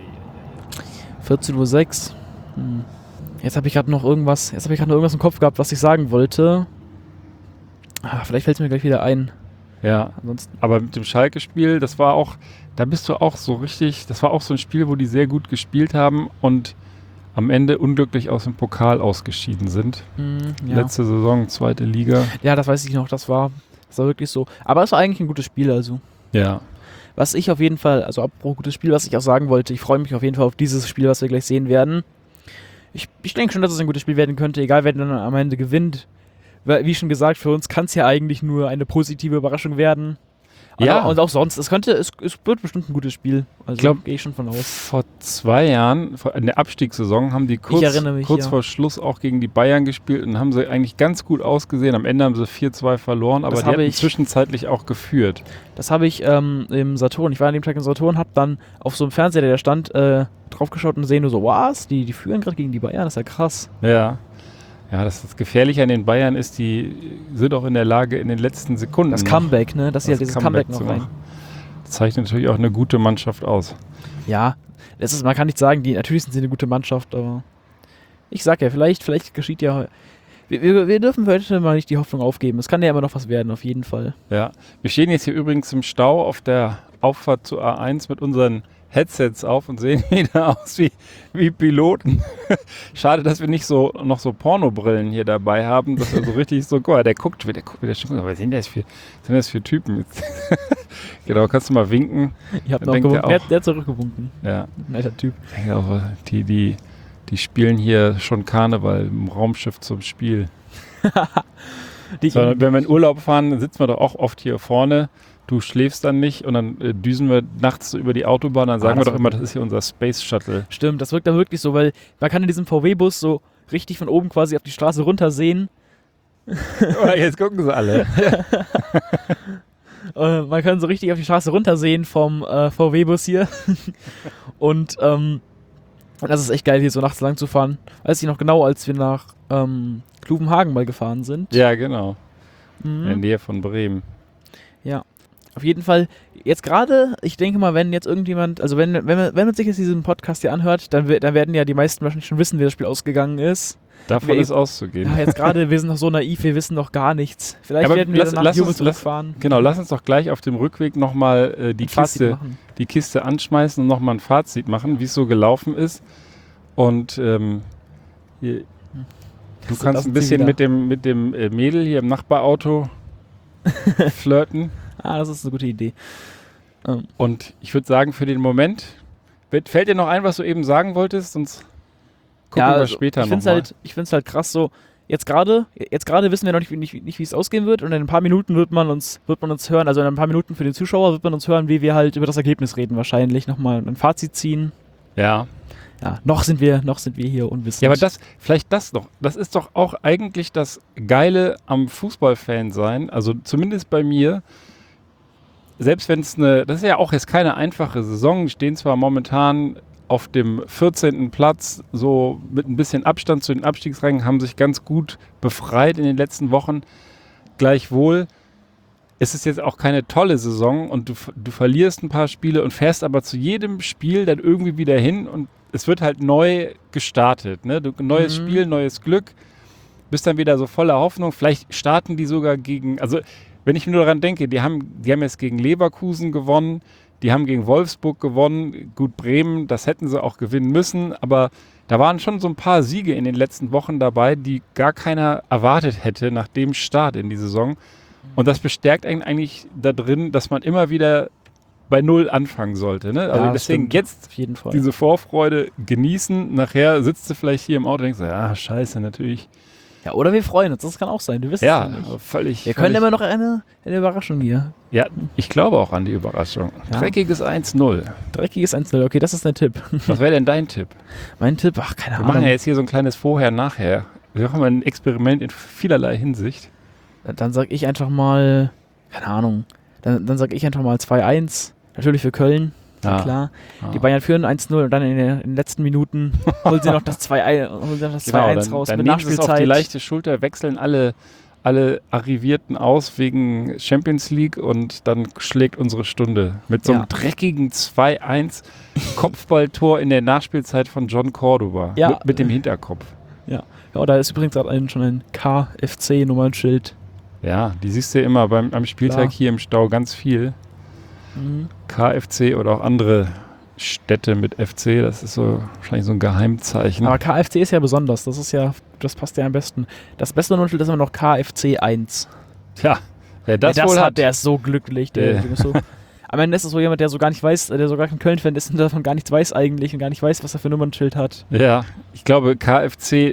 14:06 Uhr. Jetzt habe ich gerade noch irgendwas im Kopf gehabt, was ich sagen wollte. Vielleicht fällt es mir gleich wieder ein. Ja, Ansonsten. Aber mit dem Schalke-Spiel, das war auch so ein Spiel, wo die sehr gut gespielt haben und am Ende unglücklich aus dem Pokal ausgeschieden sind. Ja. Letzte Saison, 2. Liga. Ja, das weiß ich noch, das war wirklich so. Aber es war eigentlich ein gutes Spiel, also. Ja. Was ich auf jeden Fall, also apropos gutes Spiel, was ich auch sagen wollte, ich freue mich auf jeden Fall auf dieses Spiel, was wir gleich sehen werden. Ich denke schon, dass es ein gutes Spiel werden könnte, egal wer dann am Ende gewinnt. Weil, wie schon gesagt, für uns kann es ja eigentlich nur eine positive Überraschung werden. Ja. Und auch sonst, es wird bestimmt ein gutes Spiel. Also gehe ich schon von aus. Vor 2 Jahren, in der Abstiegssaison, haben die kurz vor Schluss auch gegen die Bayern gespielt und haben sie eigentlich ganz gut ausgesehen. Am Ende haben sie 4-2 verloren, aber die hatten zwischenzeitlich auch geführt. Das habe ich im Saturn, ich war an dem Tag im Saturn, habe dann auf so einem Fernseher, der da stand, draufgeschaut und sehe nur so, was? Die führen gerade gegen die Bayern, das ist ja krass. Ja. Ja, das Gefährliche an den Bayern ist, die sind auch in der Lage, in den letzten Sekunden das Comeback, ne? Dass sie halt dieses Comeback noch rein. Das zeichnet natürlich auch eine gute Mannschaft aus. Ja, man kann nicht sagen, natürlich sind sie eine gute Mannschaft, aber ich sag ja, vielleicht geschieht ja. Wir dürfen heute mal nicht die Hoffnung aufgeben. Es kann ja immer noch was werden, auf jeden Fall. Ja, wir stehen jetzt hier übrigens im Stau auf der Auffahrt zur A1 mit unseren Headsets auf und sehen wieder aus wie Piloten. Schade, dass wir nicht noch so Pornobrillen hier dabei haben, dass wir so richtig so, guck mal, der guckt wieder schon, was sind das für Typen? Genau, kannst du mal winken? Ich hab noch gewunken, der hat zurückgewunken. Ja. Ein alter Typ. Ich denke auch, die spielen hier schon Karneval im Raumschiff zum Spiel. Wenn wir in Urlaub fahren, dann sitzen wir doch auch oft hier vorne. Du schläfst dann nicht und dann düsen wir nachts so über die Autobahn, dann sagen wir doch immer, das ist hier unser Space Shuttle. Stimmt, das wirkt dann wirklich so, weil man kann in diesem VW-Bus so richtig von oben quasi auf die Straße runter sehen. Jetzt gucken sie alle. Man kann so richtig auf die Straße runter sehen vom VW-Bus hier. Und das ist echt geil, hier so nachts lang zu fahren. Weiß ich noch genau, als wir nach Kluvenhagen mal gefahren sind. Ja, genau. In der Nähe von Bremen. Ja. Auf jeden Fall, jetzt gerade, ich denke mal, wenn jetzt irgendjemand, also wenn man sich jetzt diesen Podcast hier anhört, dann werden ja die meisten wahrscheinlich schon wissen, wie das Spiel ausgegangen ist. Davon ist auszugehen. Ja, jetzt gerade, wir sind noch so naiv, wir wissen noch gar nichts. Vielleicht werden wir danach Jubel zurückfahren. Genau, lass uns doch gleich auf dem Rückweg nochmal die Kiste anschmeißen und nochmal ein Fazit machen, wie es so gelaufen ist. Und du kannst ein bisschen mit dem Mädel hier im Nachbarauto flirten. Das ist eine gute Idee. Und ich würde sagen, für den Moment, fällt dir noch ein, was du eben sagen wolltest? Sonst gucken wir später nochmal. Ich finde es halt krass so, jetzt gerade wissen wir noch nicht, wie es ausgehen wird und in ein paar Minuten wird man uns hören, also in ein paar Minuten für den Zuschauer wird man uns hören, wie wir halt über das Ergebnis reden wahrscheinlich, nochmal ein Fazit ziehen. Ja. Ja, noch sind wir hier unwissend. Ja, aber das ist doch auch eigentlich das Geile am Fußballfan sein, also zumindest bei mir, selbst wenn das ist ja auch jetzt keine einfache Saison, die stehen zwar momentan auf dem 14. Platz, so mit ein bisschen Abstand zu den Abstiegsrängen, haben sich ganz gut befreit in den letzten Wochen, gleichwohl ist es jetzt auch keine tolle Saison und du verlierst ein paar Spiele und fährst aber zu jedem Spiel dann irgendwie wieder hin und es wird halt neu gestartet. Ne? Neues Spiel, neues Glück, bist dann wieder so voller Hoffnung. Vielleicht starten die sogar gegen, also wenn ich nur daran denke, die haben jetzt gegen Leverkusen gewonnen, die haben gegen Wolfsburg gewonnen, gut, Bremen, das hätten sie auch gewinnen müssen, aber da waren schon so ein paar Siege in den letzten Wochen dabei, die gar keiner erwartet hätte nach dem Start in die Saison. Und das bestärkt einen eigentlich da drin, dass man immer wieder bei Null anfangen sollte. Ne? Also Ja, deswegen stimmt. jetzt Auf jeden Fall. diese Vorfreude genießen. Nachher sitzt du vielleicht hier im Auto und denkst, ja, scheiße, natürlich. Ja, oder wir freuen uns, das kann auch sein, du wirst es Ja, ja nicht. völlig. Wir können völlig- immer noch eine Überraschung hier. Ja, ich glaube auch an die Überraschung. Ja. Dreckiges 1-0. Dreckiges 1-0, okay, das ist dein Tipp. Was wäre denn dein Tipp? Mein Tipp, ach, keine Wir Ahnung. machen ja jetzt hier so ein kleines Vorher-Nachher. Wir machen mal ein Experiment in vielerlei Hinsicht. Dann sag ich einfach mal, keine Ahnung, dann sag ich einfach mal 2-1. Natürlich für Köln, na Ah. klar. Ah. Die Bayern führen 1-0 und dann in den letzten Minuten holen sie noch das 2-1 raus dann mit nehmen sie es auf die Nachspielzeit. leichte Schulter, wechseln alle Arrivierten aus wegen Champions League und dann schlägt unsere Stunde mit so einem Ja. dreckigen 2-1 Kopfballtor in der Nachspielzeit von John Cordoba Ja. mit dem Hinterkopf. Ja, da ist übrigens gerade schon ein KFC-Nummernschild. Ja, die siehst du immer am Spieltag Klar. hier im Stau ganz viel. Mhm. KFC oder auch andere Städte mit FC, das ist so wahrscheinlich so ein Geheimzeichen. Aber KFC ist ja besonders, das passt ja am besten. Das beste Nummernschild ist immer noch KFC 1. Tja, wer das Wer wohl hat. der ist so glücklich. Der ist so. Am Ende ist es so jemand, der so gar nicht weiß, der so gar kein Köln-Fan ist und davon gar nichts weiß eigentlich und gar nicht weiß, was er für ein Nummernschild hat. Ja, ich glaube KFC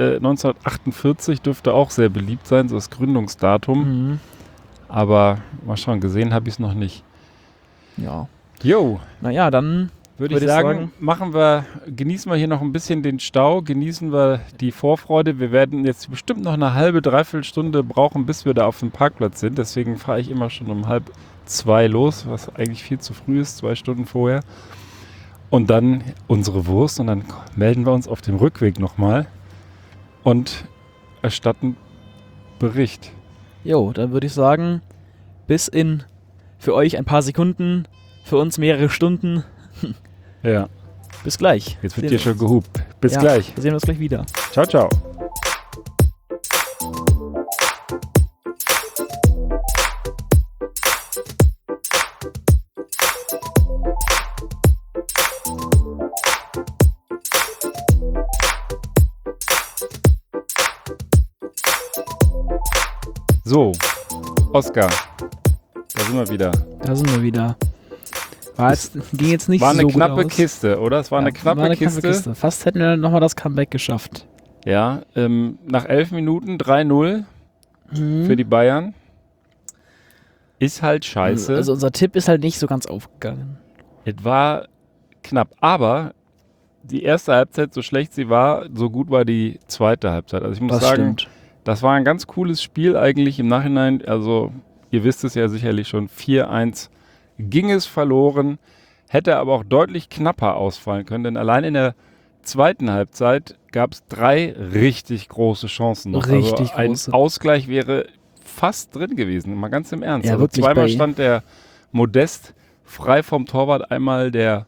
1948 dürfte auch sehr beliebt sein, so das Gründungsdatum. Mhm. Aber mal schauen, gesehen habe ich es noch nicht. Ja. Jo, Naja, dann würde Würde ich ich sagen, genießen wir hier noch ein bisschen den Stau, genießen wir die Vorfreude. Wir werden jetzt bestimmt noch eine halbe, dreiviertel Stunde brauchen, bis wir da auf dem Parkplatz sind. Deswegen fahre ich immer schon um 1:30 los, was eigentlich viel zu früh ist, 2 Stunden vorher. Und dann unsere Wurst und dann melden wir uns auf dem Rückweg nochmal und erstatten Bericht. dann würde ich sagen, bis in für euch ein paar Sekunden, für uns mehrere Stunden. Ja, Bis gleich. jetzt wird hier schon gehupt. Bis Ja, gleich. Wir sehen uns gleich wieder. Ciao, ciao. So, Oskar, da sind wir wieder. Da sind wir wieder. Ging jetzt nicht War eine so gut knappe aus. Kiste, oder? Es war eine knappe Kiste. Fast hätten wir nochmal das Comeback geschafft. Ja, nach 11 Minuten 3-0 für die Bayern. Ist halt scheiße. Also unser Tipp ist halt nicht so ganz aufgegangen. Es war knapp, aber die erste Halbzeit, so schlecht sie war, so gut war die zweite Halbzeit. Also ich muss sagen, das war ein ganz cooles Spiel eigentlich im Nachhinein. Also ihr wisst es ja sicherlich schon, 4-1 ging es verloren, hätte aber auch deutlich knapper ausfallen können, denn allein in der zweiten Halbzeit gab es 3 richtig große Chancen noch. Richtig also ein große. Ausgleich wäre fast drin gewesen, mal ganz im Ernst. Ja, also wirklich zweimal bei- stand der Modest frei vom Torwart, einmal der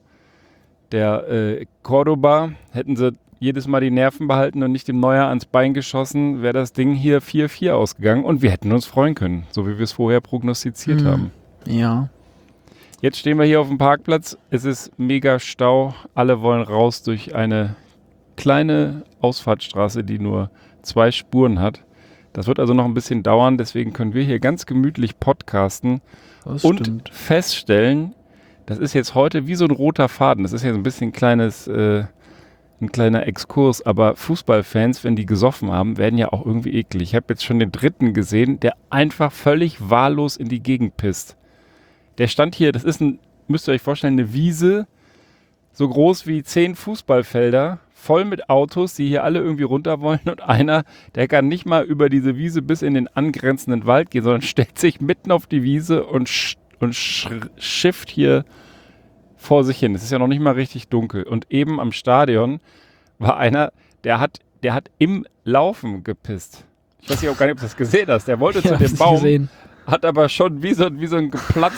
Cordoba. Hätten sie jedes Mal die Nerven behalten und nicht dem Neuer ans Bein geschossen, wäre das Ding hier 4-4 ausgegangen und wir hätten uns freuen können, so wie wir es vorher prognostiziert haben. Ja. Jetzt stehen wir hier auf dem Parkplatz. Es ist mega Stau. Alle wollen raus durch eine kleine Ausfahrtsstraße, die nur 2 Spuren hat. Das wird also noch ein bisschen dauern. Deswegen können wir hier ganz gemütlich podcasten Das und stimmt. feststellen, das ist jetzt heute wie so ein roter Faden. Das ist ja so ein bisschen ein kleiner Exkurs. Aber Fußballfans, wenn die gesoffen haben, werden ja auch irgendwie eklig. Ich habe jetzt schon den dritten gesehen, der einfach völlig wahllos in die Gegend pisst. Der stand hier, das ist müsst ihr euch vorstellen, eine Wiese, so groß wie 10 Fußballfelder, voll mit Autos, die hier alle irgendwie runter wollen. Und einer, der kann nicht mal über diese Wiese bis in den angrenzenden Wald gehen, sondern stellt sich mitten auf die Wiese und schifft hier vor sich hin. Es ist ja noch nicht mal richtig dunkel. Und eben am Stadion war einer, der hat im Laufen gepisst. Ich weiß nicht, auch gar nicht, ob du das gesehen hast. Der wollte Ich zu hab's dem nicht Baum, gesehen. hat aber schon wie so ein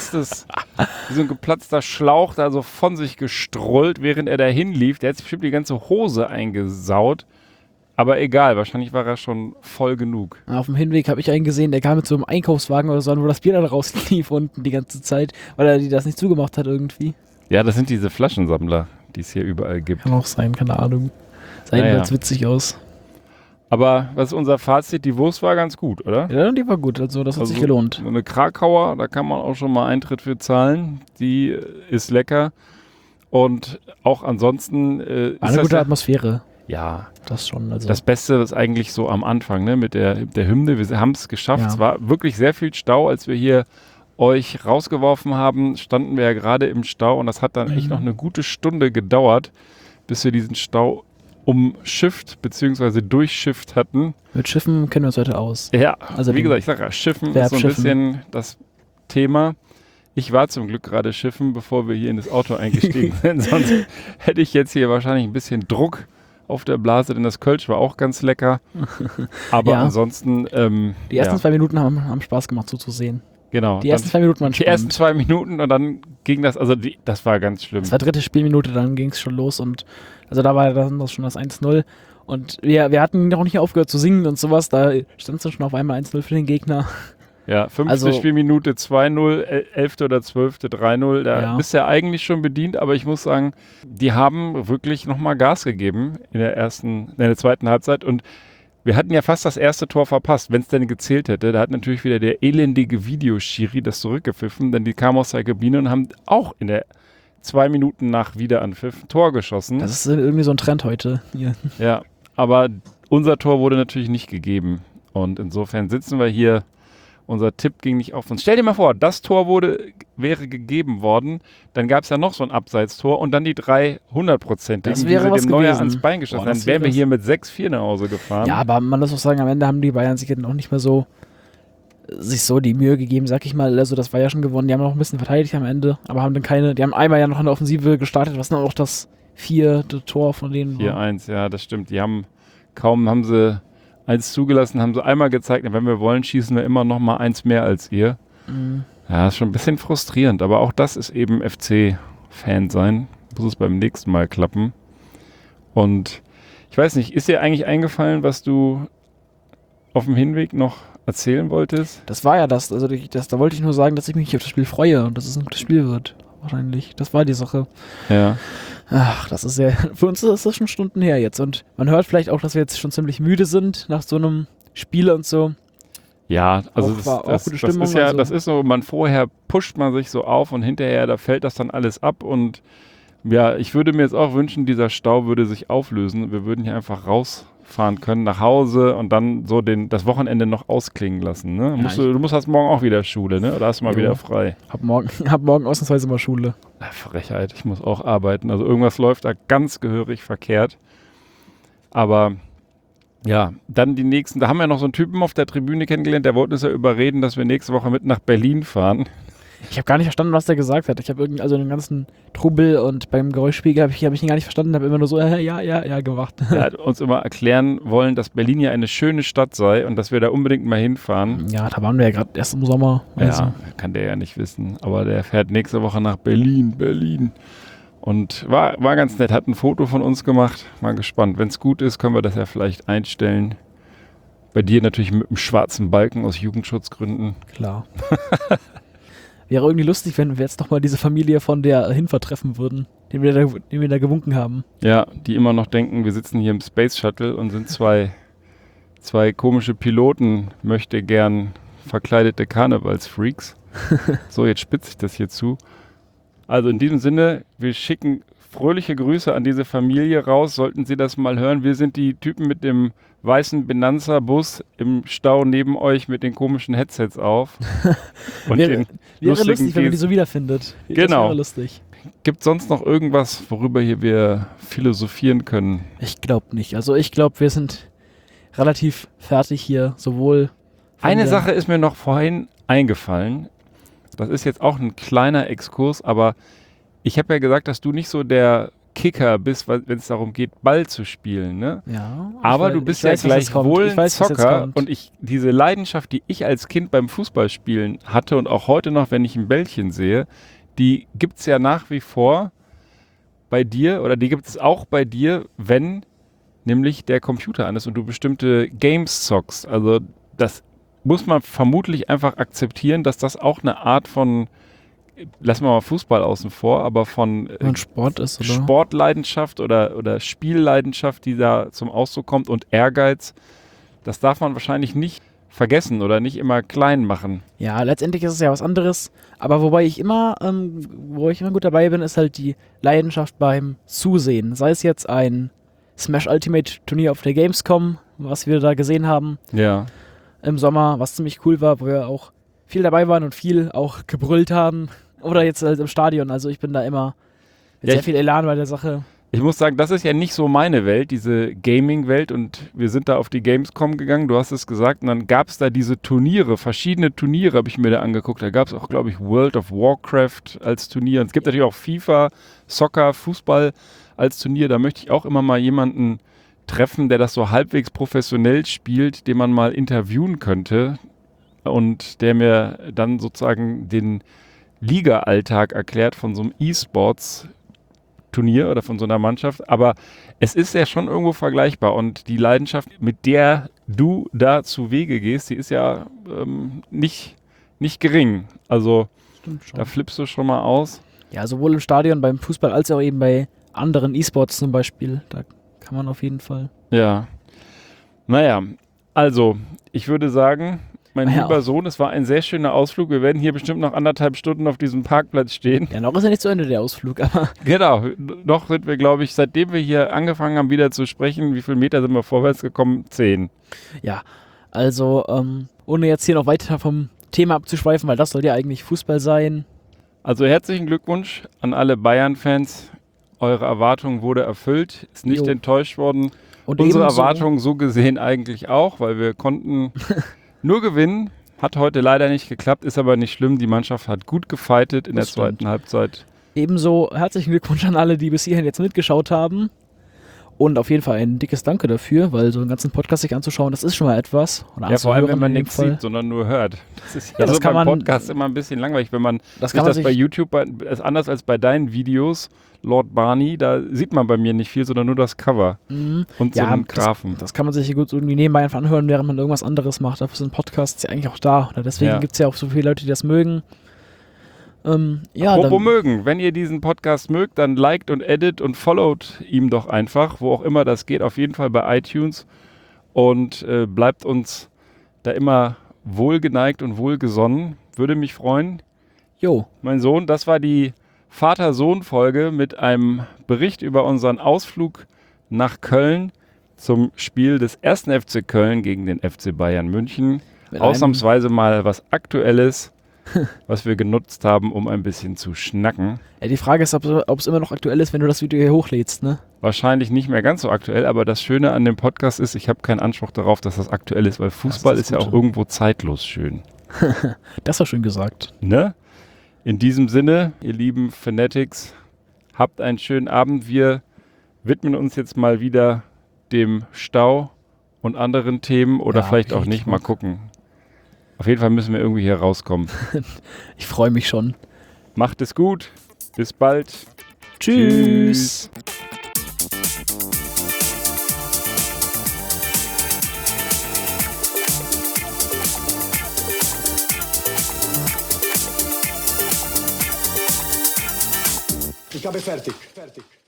geplatzter Schlauch da so von sich gestrollt, während er da hinlief. Der hat sich bestimmt die ganze Hose eingesaut. Aber egal, wahrscheinlich war er schon voll genug. Auf dem Hinweg habe ich einen gesehen, der kam mit so einem Einkaufswagen oder so, wo das Bier dann rauslief unten die ganze Zeit, weil er die das nicht zugemacht hat irgendwie. Ja, das sind diese Flaschensammler, die es hier überall gibt. Kann auch sein, keine Ahnung. Sah Naja. jedenfalls witzig aus. Aber was ist unser Fazit? Die Wurst war ganz gut, oder? Ja, die war gut, also das hat sich gelohnt. So eine Krakauer, da kann man auch schon mal Eintritt für zahlen. Die ist lecker. Und auch ansonsten War ist eine das gute ja, Atmosphäre, ja, das schon. Also. das Beste ist eigentlich so am Anfang, ne, mit der Hymne. Wir haben es geschafft. Ja. Es war wirklich sehr viel Stau, als wir hier euch rausgeworfen haben, standen wir ja gerade im Stau und das hat dann echt noch eine gute Stunde gedauert, bis wir diesen Stau umschifft bzw. durchschifft hatten. Mit Schiffen kennen wir uns heute aus. Ja, Also wie den gesagt, ich sage ja, Schiffen Verb ist so ein schiffen. bisschen das Thema. Ich war zum Glück gerade schiffen, bevor wir hier in das Auto eingestiegen sind, sonst hätte ich jetzt hier wahrscheinlich ein bisschen Druck auf der Blase, denn das Kölsch war auch ganz lecker. Aber Ja. ansonsten, Die ersten ja, 2 Minuten haben Spaß gemacht zuzusehen. genau. Die ersten Dann 2 Minuten waren die ersten spannend. 2 Minuten und dann ging das, also das war ganz schlimm. Das war 3. Spielminute, dann ging es schon los und also da war dann das schon das 1-0 und wir hatten noch nicht aufgehört zu singen und sowas, da stand es dann schon auf einmal 1-0 für den Gegner. Ja, 5. Also- Spielminute 2-0, 11. oder 12. 3-0. Da Ja. bist du ja eigentlich schon bedient, aber ich muss sagen, die haben wirklich nochmal Gas gegeben in der zweiten Halbzeit und wir hatten ja fast das erste Tor verpasst, wenn es denn gezählt hätte. Da hat natürlich wieder der elendige Videoschiri das zurückgepfiffen, denn die kamen aus der Kabine und haben auch in der 2 Minuten nach Wiederanpfiff ein Tor geschossen. Das ist irgendwie so ein Trend heute. Hier. Ja, aber unser Tor wurde natürlich nicht gegeben und insofern sitzen wir hier. Unser Tipp ging nicht auf uns. Stell dir mal vor, das Tor wäre gegeben worden, dann gab es ja noch so ein Abseitstor und dann die 300%, Das die wäre sie was dem Neuer gewesen. ans Bein geschossen. Boah, Dann das wären wir wäre hier mit 6-4 nach Hause gefahren. Ja, aber man muss auch sagen, am Ende haben die Bayern sich dann auch nicht mehr so sich so die Mühe gegeben, sag ich mal. Also das war ja schon gewonnen. Die haben noch ein bisschen verteidigt am Ende, aber haben dann keine. Die haben einmal ja noch in der Offensive gestartet, was dann auch das 4. Tor von denen war. 4-1, ja, das stimmt. Die haben sie eins zugelassen, haben sie einmal gezeigt, wenn wir wollen, schießen wir immer noch mal eins mehr als ihr. Mhm. Ja, ist schon ein bisschen frustrierend, aber auch das ist eben FC-Fan sein. Muss es beim nächsten Mal klappen. Und ich weiß nicht, ist dir eigentlich eingefallen, was du auf dem Hinweg noch erzählen wolltest? Das war ja das. Also da wollte ich nur sagen, dass ich mich auf das Spiel freue und dass es ein gutes Spiel wird. Wahrscheinlich. Das war die Sache. Ja. Ach, das ist ja. Für uns ist das schon Stunden her jetzt. Und man hört vielleicht auch, dass wir jetzt schon ziemlich müde sind nach so einem Spiel und so. Ja, also War auch das gute ist Stimmung, ja, also- das ist so, vorher pusht man sich so auf und hinterher, da fällt das dann alles ab und ja, ich würde mir jetzt auch wünschen, dieser Stau würde sich auflösen. Wir würden hier einfach rausfahren können nach Hause und dann so das Wochenende noch ausklingen lassen. Ne? Du hast morgen auch wieder Schule, ne? Oder hast du mal Jo. wieder frei? Hab morgen ausnahmsweise mal Schule. Frechheit, ich muss auch arbeiten. Also irgendwas läuft da ganz gehörig verkehrt. Aber ja, dann die nächsten, da haben wir noch so einen Typen auf der Tribüne kennengelernt, der wollte uns ja überreden, dass wir nächste Woche mit nach Berlin fahren. Ich habe gar nicht verstanden, was der gesagt hat. Ich habe irgendwie, also den ganzen Trubel und beim Geräuschspiegel hab ich ihn gar nicht verstanden, habe immer nur so, ja gemacht. Er hat uns immer erklären wollen, dass Berlin ja eine schöne Stadt sei und dass wir da unbedingt mal hinfahren. Ja, da waren wir ja gerade erst im Sommer. Also. Ja, kann der ja nicht wissen. Aber der fährt nächste Woche nach Berlin. Und war ganz nett, hat ein Foto von uns gemacht. Mal gespannt. Wenn es gut ist, können wir das ja vielleicht einstellen. Bei dir natürlich mit einem schwarzen Balken aus Jugendschutzgründen. Klar. Wäre irgendwie lustig, wenn wir jetzt nochmal diese Familie von der Hinfahrt treffen würden, den wir da gewunken haben. Ja, die immer noch denken, wir sitzen hier im Space Shuttle und sind zwei komische Piloten, möchte gern verkleidete Karnevalsfreaks. So, jetzt spitze ich das hier zu. Also in diesem Sinne, wir schicken fröhliche Grüße an diese Familie raus, sollten Sie das mal hören. Wir sind die Typen mit dem weißen Benanza-Bus im Stau neben euch mit den komischen Headsets auf. Und Wäre lustigen lustig, wenn man die so Gesten. wiederfindet. Genau. Das wäre lustig. Gibt sonst noch irgendwas, worüber hier wir philosophieren können? Ich glaube nicht. Also ich glaube, wir sind relativ fertig hier, sowohl von Eine der- Sache ist mir noch vorhin eingefallen. Das ist jetzt auch ein kleiner Exkurs, aber ich habe ja gesagt, dass du nicht so der Kicker bist, wenn es darum geht, Ball zu spielen, ne? Ja. Aber du bist ja gleichwohl ein Zocker und diese Leidenschaft, die ich als Kind beim Fußballspielen hatte und auch heute noch, wenn ich ein Bällchen sehe, die gibt es ja nach wie vor bei dir oder die gibt es auch bei dir, wenn nämlich der Computer an ist und du bestimmte Games zockst. Also das muss man vermutlich einfach akzeptieren, dass das auch eine Art von, lassen wir mal Fußball außen vor, aber von Sport ist, oder? Sportleidenschaft oder Spielleidenschaft, die da zum Ausdruck kommt und Ehrgeiz, das darf man wahrscheinlich nicht vergessen oder nicht immer klein machen. Ja, letztendlich ist es ja was anderes, aber wo ich immer gut dabei bin, ist halt die Leidenschaft beim Zusehen. Sei es jetzt ein Smash Ultimate Turnier auf der Gamescom, was wir da gesehen haben im Sommer, was ziemlich cool war, wo wir auch viel dabei waren und viel auch gebrüllt haben. Oder jetzt halt im Stadion, also ich bin da immer mit sehr viel Elan bei der Sache. Ich muss sagen, das ist ja nicht so meine Welt, diese Gaming-Welt, und wir sind da auf die Gamescom gegangen, du hast es gesagt, und dann gab es da diese Turniere, verschiedene Turniere habe ich mir da angeguckt, da gab es auch, glaube ich, World of Warcraft als Turnier und es gibt natürlich auch FIFA, Soccer, Fußball als Turnier, da möchte ich auch immer mal jemanden treffen, der das so halbwegs professionell spielt, den man mal interviewen könnte und der mir dann sozusagen den Liga-Alltag erklärt von so einem E-Sports-Turnier oder von so einer Mannschaft, aber es ist ja schon irgendwo vergleichbar und die Leidenschaft, mit der du da zu Wege gehst, die ist ja nicht gering. Also da flippst du schon mal aus. Ja, sowohl im Stadion beim Fußball als auch eben bei anderen E-Sports zum Beispiel. Da kann man auf jeden Fall. Ja. Naja, also ich würde sagen, mein lieber Sohn, es war ein sehr schöner Ausflug. Wir werden hier bestimmt noch 1,5 Stunden auf diesem Parkplatz stehen. Ja, noch ist ja nicht zu Ende der Ausflug, aber... Genau, noch sind wir, glaube ich, seitdem wir hier angefangen haben, wieder zu sprechen, wie viele Meter sind wir vorwärts gekommen? 10. Ja, also ohne jetzt hier noch weiter vom Thema abzuschweifen, weil das soll ja eigentlich Fußball sein. Also herzlichen Glückwunsch an alle Bayern-Fans. Eure Erwartung wurde erfüllt, ist nicht enttäuscht worden. Und unsere Erwartungen so gesehen eigentlich auch, weil wir konnten nur gewinnen. Hat heute leider nicht geklappt, ist aber nicht schlimm. Die Mannschaft hat gut gefightet in der zweiten Halbzeit. Ebenso herzlichen Glückwunsch an alle, die bis hierhin jetzt mitgeschaut haben. Und auf jeden Fall ein dickes Danke dafür, weil so einen ganzen Podcast sich anzuschauen, das ist schon mal etwas. Ja, vor allem, wenn man nichts sieht, sondern nur hört. Das ist ja so beim Podcast immer ein bisschen langweilig, wenn man das bei YouTube, ist anders als bei deinen Videos, Lord Barney, da sieht man bei mir nicht viel, sondern nur das Cover und so einen Graphen. Das kann man sich gut irgendwie nebenbei einfach anhören, während man irgendwas anderes macht. Dafür sind Podcasts ja eigentlich auch da. Oder deswegen gibt es ja auch so viele Leute, die das mögen. Apropos mögen, wenn ihr diesen Podcast mögt, dann liked und edit und followt ihm doch einfach, wo auch immer das geht, auf jeden Fall bei iTunes und bleibt uns da immer wohlgeneigt und wohlgesonnen. Würde mich freuen. Jo. Mein Sohn, das war die Vater-Sohn-Folge mit einem Bericht über unseren Ausflug nach Köln zum Spiel des 1. FC Köln gegen den FC Bayern München. Ausnahmsweise mal was Aktuelles, was wir genutzt haben, um ein bisschen zu schnacken. Ja, die Frage ist, ob es immer noch aktuell ist, wenn du das Video hier hochlädst, ne? Wahrscheinlich nicht mehr ganz so aktuell, aber das Schöne an dem Podcast ist, ich habe keinen Anspruch darauf, dass das aktuell ist, weil Fußball ist ja auch irgendwo zeitlos schön. Das war schön gesagt. Ne? In diesem Sinne, ihr lieben Fanatics, habt einen schönen Abend. Wir widmen uns jetzt mal wieder dem Stau und anderen Themen oder vielleicht auch nicht. Mal gucken. Auf jeden Fall müssen wir irgendwie hier rauskommen. Ich freue mich schon. Macht es gut. Bis bald. Tschüss. Ich habe fertig.